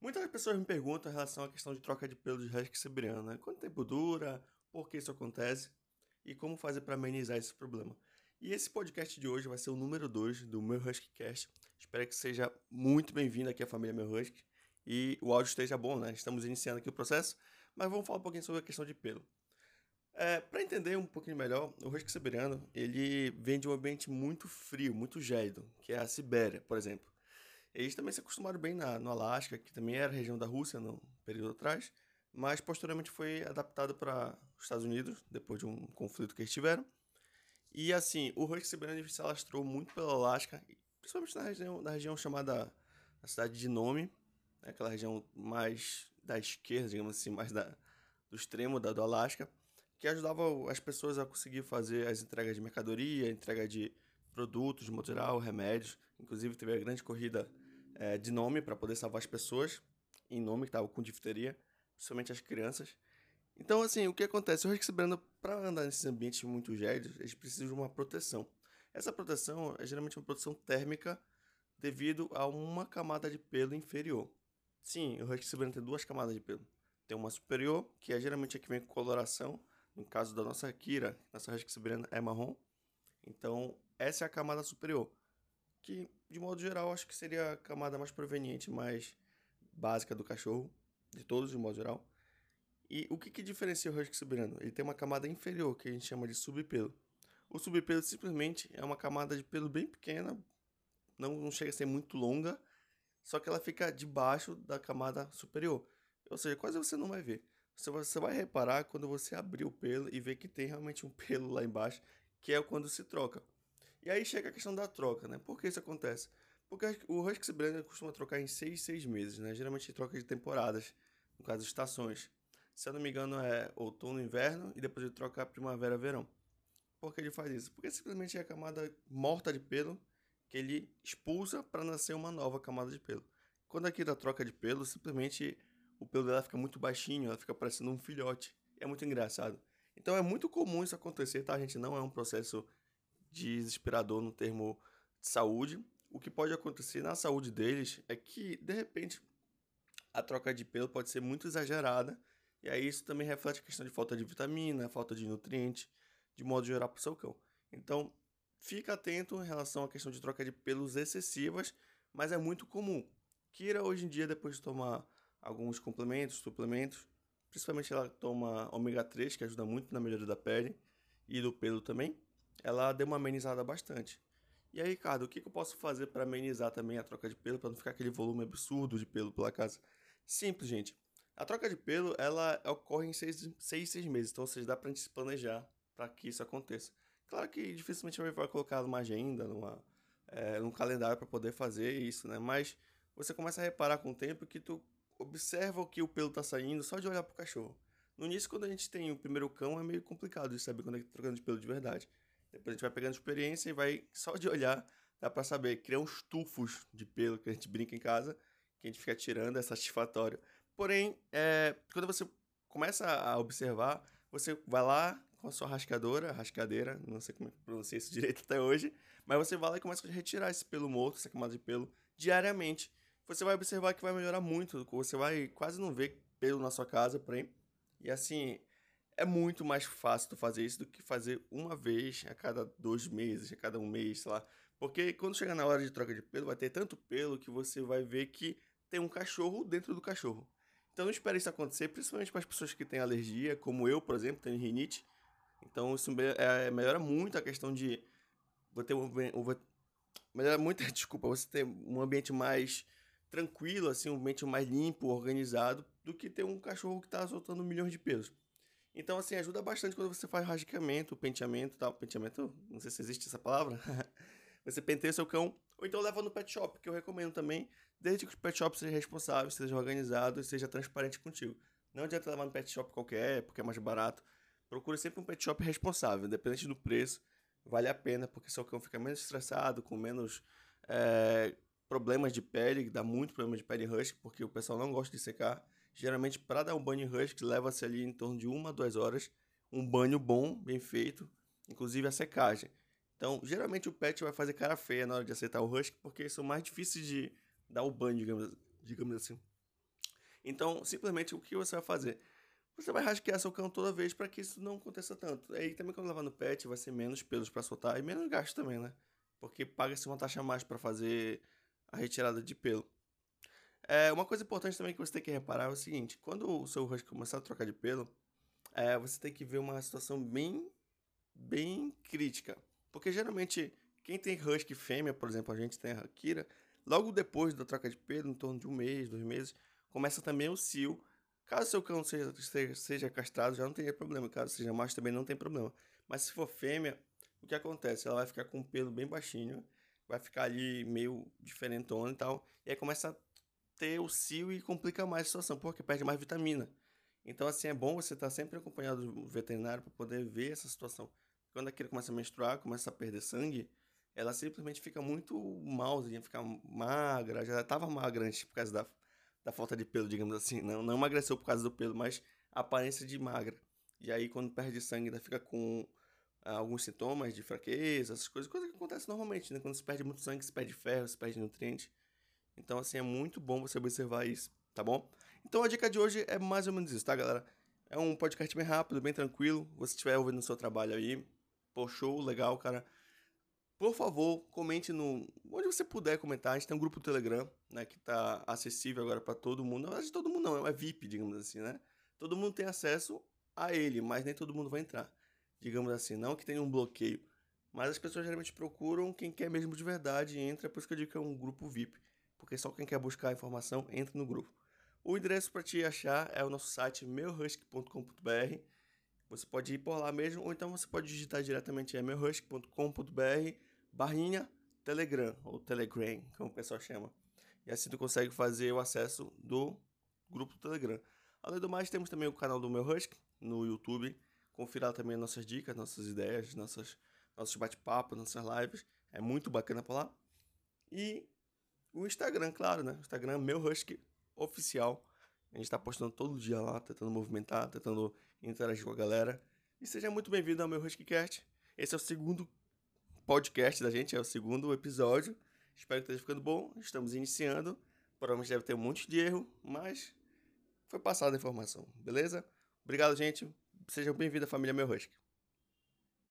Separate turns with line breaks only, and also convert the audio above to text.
Muitas pessoas me perguntam em relação à questão de troca de pelo de husky siberiano, né? Quanto tempo dura, por que isso acontece e como fazer para amenizar esse problema. E esse podcast de hoje vai ser o número 2 do meu Huskycast. Espero que seja muito bem-vindo aqui à família Meu Husky e o áudio esteja bom, né? Estamos iniciando aqui o processo, mas vamos falar um pouquinho sobre a questão de pelo. Para entender um pouquinho melhor, o husky siberiano, ele vem de um ambiente muito frio, muito gélido, que é a Sibéria, por exemplo. Eles também se acostumaram bem no Alasca, que também era região da Rússia no período atrás, mas posteriormente foi adaptado para os Estados Unidos, depois de um conflito que eles tiveram. E assim, o husky siberiano se alastrou muito pelo Alasca, principalmente na região chamada a cidade de Nome, né, aquela região mais da esquerda, digamos assim, mais do extremo do Alasca, que ajudava as pessoas a conseguir fazer as entregas de mercadoria, entrega de produtos, de modo geral, remédios. Inclusive teve a grande corrida de Nome para poder salvar as pessoas, em Nome que estava com difteria, principalmente as crianças. Então, assim, o que acontece? O husky siberiano, para andar nesses ambientes muito gélidos, eles precisam de uma proteção. Essa proteção é geralmente uma proteção térmica devido a uma camada de pelo inferior. Sim, o husky siberiano tem duas camadas de pelo. Tem uma superior, que é geralmente a que vem com coloração. No caso da nossa Akira, nossa husky siberiana é marrom. Então, essa é a camada superior, que, de modo geral, acho que seria a camada mais proveniente, mais básica do cachorro, de todos, de modo geral. E o que diferencia o husky siberiano? Ele tem uma camada inferior, que a gente chama de subpelo. O subpelo simplesmente é uma camada de pelo bem pequena, não chega a ser muito longa, só que ela fica debaixo da camada superior. Ou seja, quase você não vai ver. Você vai reparar quando você abrir o pelo e ver que tem realmente um pelo lá embaixo, que é quando se troca. E aí chega a questão da troca, né? Por que isso acontece? Porque o husky siberiano costuma trocar em 6 meses, né? Geralmente troca de temporadas, no caso estações. Se eu não me engano é outono, inverno e depois ele troca primavera, verão. Por que ele faz isso? Porque simplesmente é a camada morta de pelo que ele expulsa para nascer uma nova camada de pelo. Quando aqui da troca de pelo, simplesmente o pelo dela fica muito baixinho, ela fica parecendo um filhote. É muito engraçado. Então é muito comum isso acontecer, tá, gente? Não é um processo desesperador no termo de saúde. O que pode acontecer na saúde deles é que, de repente, a troca de pelo pode ser muito exagerada, e aí isso também reflete a questão de falta de vitamina, falta de nutriente, de modo geral para o seu cão. Então, fica atento em relação à questão de troca de pelos excessivas, mas é muito comum. Kira, hoje em dia, depois de tomar alguns complementos, suplementos, principalmente ela toma ômega 3, que ajuda muito na melhoria da pele e do pelo também, ela deu uma amenizada bastante. E aí, Ricardo, o que eu posso fazer para amenizar também a troca de pelo, para não ficar aquele volume absurdo de pelo pela casa? Simples, gente. A troca de pelo, ela ocorre em 6 meses, então, ou seja, dá pra gente se planejar para que isso aconteça. Claro que dificilmente vai colocar numa agenda, num calendário para poder fazer isso, né? Mas você começa a reparar com o tempo que tu observa o que o pelo tá saindo só de olhar pro cachorro. No início, quando a gente tem o primeiro cão, é meio complicado de saber quando é que tá trocando de pelo de verdade. Depois a gente vai pegando experiência e vai só de olhar, dá pra saber, criar uns tufos de pelo que a gente brinca em casa, que a gente fica tirando, é satisfatório. Porém, quando você começa a observar, você vai lá com a sua rascadeira, não sei como é que pronuncia isso direito até hoje, mas você vai lá e começa a retirar esse pelo morto, essa camada de pelo, diariamente. Você vai observar que vai melhorar muito, você vai quase não ver pelo na sua casa, porém. E assim, é muito mais fácil tu fazer isso do que fazer uma vez a cada 2 meses, a cada um mês, sei lá. Porque quando chegar na hora de troca de pelo, vai ter tanto pelo que você vai ver que tem um cachorro dentro do cachorro. Então não espere isso acontecer, principalmente para as pessoas que têm alergia, como eu, por exemplo, tenho rinite. Então isso melhora muito a questão de vou ter melhora muito, desculpa, você ter um ambiente mais tranquilo, assim, um ambiente mais limpo, organizado, do que ter um cachorro que está soltando milhões de pelos. Então, assim, ajuda bastante quando você faz rascamento, penteamento, tal. Penteamento, não sei se existe essa palavra. Você penteia seu cão, ou então leva no pet shop, que eu recomendo também, desde que o pet shop seja responsável, seja organizado e seja transparente contigo. Não adianta levar no pet shop qualquer, porque é mais barato. Procure sempre um pet shop responsável, independente do preço, vale a pena, porque seu cão fica menos estressado, com menos é, problemas de pele, dá muito problema de pele husky, porque o pessoal não gosta de secar. Geralmente, para dar um banho husky, leva-se ali em torno de 1 a 2 horas. Um banho bom, bem feito, inclusive a secagem. Então, geralmente o pet vai fazer cara feia na hora de aceitar o husky, porque são mais difíceis de dar o banho, digamos assim. Então, simplesmente, o que você vai fazer? Você vai rasquear seu cão toda vez para que isso não aconteça tanto. Aí também quando lavar no pet vai ser menos pelos para soltar e menos gasto também, né? Porque paga-se uma taxa a mais para fazer a retirada de pelo. Uma coisa importante também que você tem que reparar é o seguinte: quando o seu husky começar a trocar de pelo, você tem que ver uma situação bem crítica. Porque geralmente, quem tem husky fêmea, por exemplo, a gente tem a Akira, logo depois da troca de pelo, em torno de 1 mês, 2 meses, começa também o cio. Caso seu cão seja castrado, já não teria problema. Caso seja macho, também não tem problema. Mas se for fêmea, o que acontece? Ela vai ficar com o pelo bem baixinho, vai ficar ali meio diferentona e tal, e aí começa a ter o cio e complica mais a situação, porque perde mais vitamina. Então, assim, é bom você estar sempre acompanhado do veterinário para poder ver essa situação. Quando a cria começa a menstruar, começa a perder sangue, ela simplesmente fica muito malzinha, fica magra, já estava magra antes por causa da falta de pelo, digamos assim. Não emagreceu por causa do pelo, mas a aparência de magra. E aí, quando perde sangue, ainda fica com alguns sintomas de fraqueza, essas coisas que acontecem normalmente, né? Quando se perde muito sangue, se perde ferro, se perde nutriente. Então, assim, é muito bom você observar isso, tá bom? Então, a dica de hoje é mais ou menos isso, tá, galera? É um podcast bem rápido, bem tranquilo. Se você estiver ouvindo no seu trabalho aí, pô, show, legal, cara. Por favor, comente no... onde você puder comentar. A gente tem um grupo do Telegram, né, que tá acessível agora pra todo mundo. Na verdade, todo mundo não, é VIP, digamos assim, né? Todo mundo tem acesso a ele, mas nem todo mundo vai entrar. Digamos assim, não que tenha um bloqueio. Mas as pessoas geralmente procuram quem quer mesmo de verdade e entra, por isso que eu digo que é um grupo VIP. Porque só quem quer buscar informação entra no grupo. O endereço para te achar é o nosso site meuhusky.com.br. Você pode ir por lá mesmo, ou então você pode digitar diretamente meuhusky.com.br barrinha Telegram, ou Telegram, como o pessoal chama. E assim tu consegue fazer o acesso do grupo do Telegram. Além do mais, temos também o canal do Meu Husky no YouTube. Confira lá também nossas dicas, nossas ideias, nossos bate-papos, nossas lives. É muito bacana por lá. E o Instagram, claro, né? O Instagram Meu Husky Oficial. A gente tá postando todo dia lá, tentando movimentar, tentando interagir com a galera. E seja muito bem-vindo ao meu HuskyCast. Esse é o segundo podcast da gente, é o segundo episódio. Espero que esteja ficando bom. Estamos iniciando. Provavelmente deve ter um monte de erro, mas foi passada a informação, beleza? Obrigado, gente. Sejam bem-vindos à família Meu Husky.